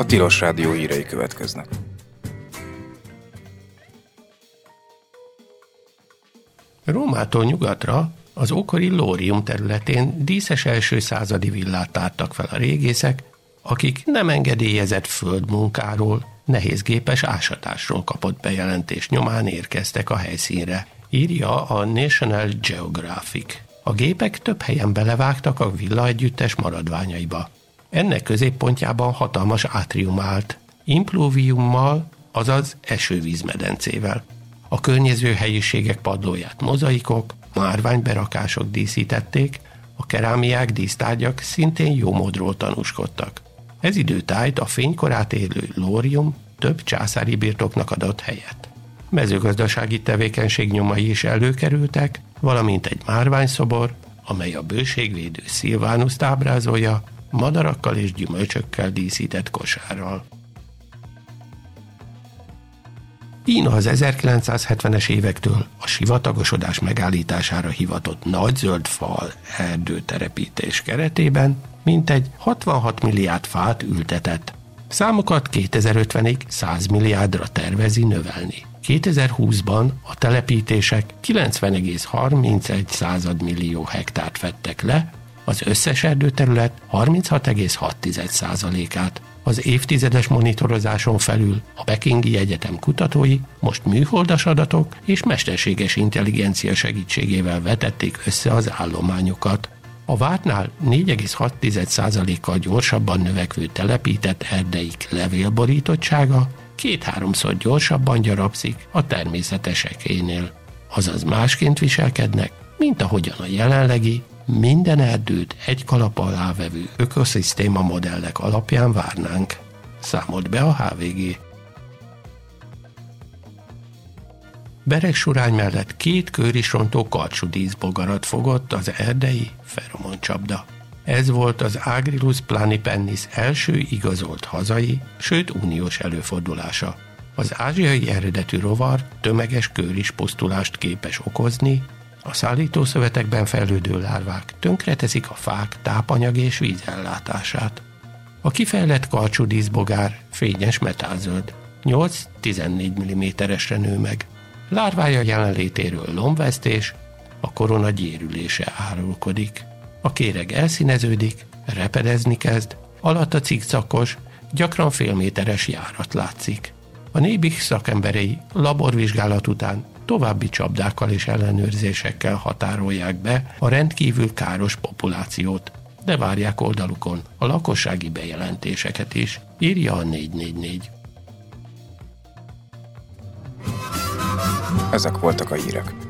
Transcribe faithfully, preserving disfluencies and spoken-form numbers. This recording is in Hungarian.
Tilos Rádió hírei következnek. Rómától nyugatra, az ókori Lórium területén díszes első századi villát tártak fel a régészek, akik nem engedélyezett földmunkáról, nehézgépes ásatásról kapott bejelentés nyomán érkeztek a helyszínre, írja a National Geographic. A gépek több helyen belevágtak a villa együttes maradványaiba. Ennek középpontjában hatalmas átrium állt, impluviummal, azaz esővízmedencével. A környező helyiségek padlóját mozaikok, márványberakások díszítették, a kerámiák, dísztárgyak szintén jó módról tanúskodtak. Ez időtájt a fénykorát élő Lórium több császári birtoknak adott helyet. Mezőgazdasági tevékenység nyomai is előkerültek, valamint egy márványszobor, amely a bőségvédő Szilvánuszt ábrázolja, madarakkal és gyümölcsökkel díszített kosárral. Kína az ezerkilencszázhetvenes évektől a sivatagosodás megállítására hivatott nagy zöld fal erdőterepítés keretében mintegy hatvanhat milliárd fát ültetett. Számokat kétezer-ötvenig száz milliárdra tervezi növelni. kétezer-húszban a telepítések kilencven egész harmincegy millió hektárt fedtek le, az összes erdőterület harminchat egész hat százalékát. Az évtizedes monitorozáson felül a Pekingi Egyetem kutatói most műholdas adatok és mesterséges intelligencia segítségével vetették össze az állományokat. A vártnál négy egész hat százalékkal gyorsabban növekvő telepített erdeik levélborítottsága két-háromszor gyorsabban gyarapszik a természetesekénél. Azaz másként viselkednek, mint ahogyan a jelenlegi, minden erdőt egy kalap alá vevő ökoszisztéma modellek alapján várnánk, számolt be a há vé gé. Beregsurány mellett két kőrisrontó karcsú díszbogarat fogott az erdei feromoncsapda. Ez volt az Agrilus planipennis első igazolt hazai, sőt uniós előfordulása. Az ázsiai eredetű rovar tömeges kőrispusztulást képes okozni, a szállítószövetekben fejlődő lárvák tönkreteszik a fák tápanyag és vízellátását. A kifejlett karcsú díszbogár fényes metálzöld, nyolc-tizennégy milliméteresre nő meg. Lárvája jelenlétéről lombvesztés, a korona gyérülése árulkodik. A kéreg elszíneződik, repedezni kezd, alatta cikcakos, gyakran félméteres járat látszik. A Nébih szakemberei laborvizsgálat után további csapdákkal és ellenőrzésekkel határolják be a rendkívül káros populációt, de várják oldalukon a lakossági bejelentéseket is, írja a négy négy négy. Ezek voltak a hírek.